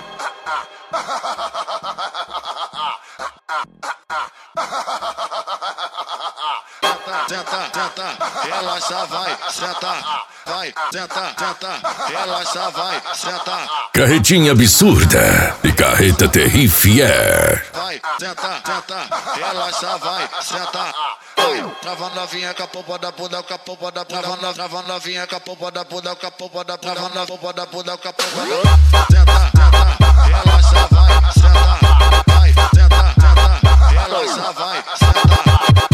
Senta, relaxa, vai, senta, vai, senta, relaxa, vai, senta. Carretinha absurda e carreta terrifier. Vai, senta, relaxa, vai, senta. Travando novinha com a popa da bunda, com a popa da bunda. Travando novinha com a popa da bunda, com a popa da bunda. Travando a popa da bunda, com a popa da bunda. Senta, relaxa, vai, senta. Vai, senta, relaxa, vai, senta.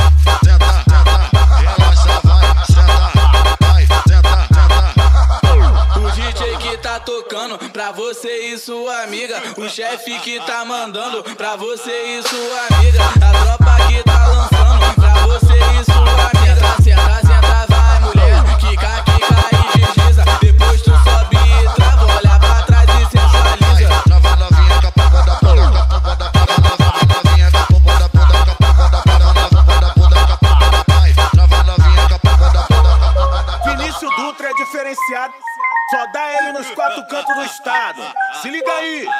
Tocando pra você e sua amiga, o chefe que tá mandando pra você e sua amiga, a tropa que tá lançando pra você e sua amiga. Senta, vai mulher, quica e desliza, depois tu sobe e trava, olha pra trás e sensualiza. Trava novinha com a popa da bunda, com a popa da bunda. Novinha com a popa da bunda, com a popa da bunda. Popa da bunda, com a popa da bunda. Trava novinha com a popa da bunda. Vinícius Dutra é diferenciado, só dá ele nos quatro cantos do estado. Se liga aí!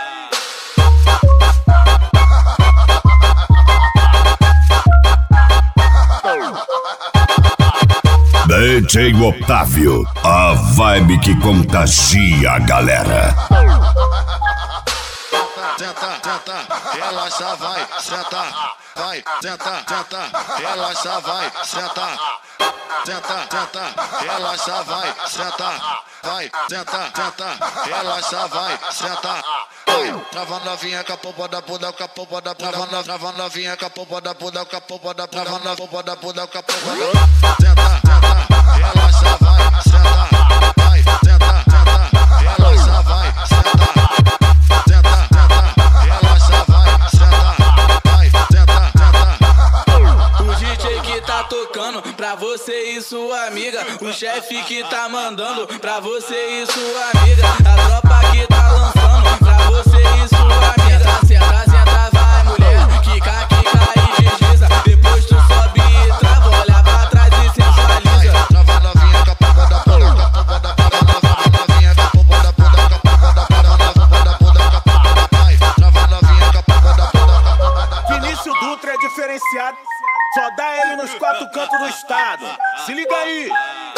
DJ Otávio, a vibe que contagia a galera. Senta, relaxa, vai, senta. Vai, senta, relaxa, vai, senta. Senta, relaxa, vai, senta. Vai, senta, relaxa, vai, senta. Travando novinha com a popa da bunda, com a popa da bunda. Travando novinha com a popa da bunda, com a popa da bunda. Travando a popa da bunda, com a popa da bunda. Senta, relaxa, vai, senta. Vai, senta, relaxa, vai, senta. Tocando pra você e sua amiga, o chefe que tá mandando pra você e sua amiga, a tropa que tá lançando pra você e sua amiga. Senta, vai mulher, quica e desliza, depois tu sobe e trava, olha pra trás e sensualiza. Trava novinha com a popa da bunda, com a popa da bunda. Novinha com a popa da bunda, com a popa da bunda. Popa da bunda, com a popa da bunda. Trava novinha com a popa da bunda. Vinícius Dutra é diferenciado, só dá ele nos quatro cantos do estado. Se liga aí!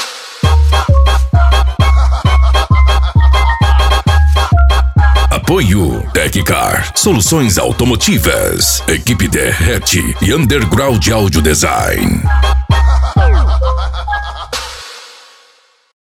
Apoio Teccar, soluções automotivas, equipe Derrete e Underground Audio Design.